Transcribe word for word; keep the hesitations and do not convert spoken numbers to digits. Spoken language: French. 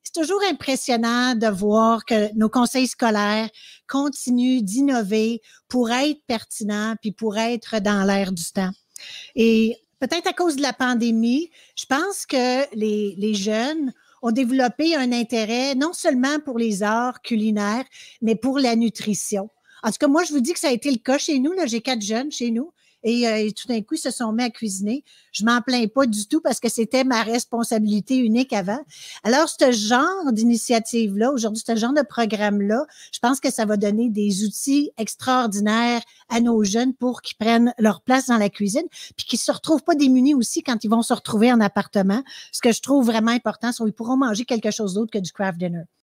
c'est toujours impressionnant de voir que nos conseils scolaires continuent d'innover pour être pertinents puis pour être dans l'air du temps. Et peut-être à cause de la pandémie, je pense que les, les jeunes ont développé un intérêt non seulement pour les arts culinaires, mais pour la nutrition. En tout cas, moi, je vous dis que ça a été le cas chez nous. Là, j'ai quatre jeunes chez nous. Et, euh, et tout d'un coup, ils se sont mis à cuisiner. Je m'en plains pas du tout parce que c'était ma responsabilité unique avant. Alors, ce genre d'initiative-là, aujourd'hui, ce genre de programme-là, je pense que ça va donner des outils extraordinaires à nos jeunes pour qu'ils prennent leur place dans la cuisine, puis qu'ils se retrouvent pas démunis aussi quand ils vont se retrouver en appartement. Ce que je trouve vraiment important, c'est qu'ils pourront manger quelque chose d'autre que du craft dinner.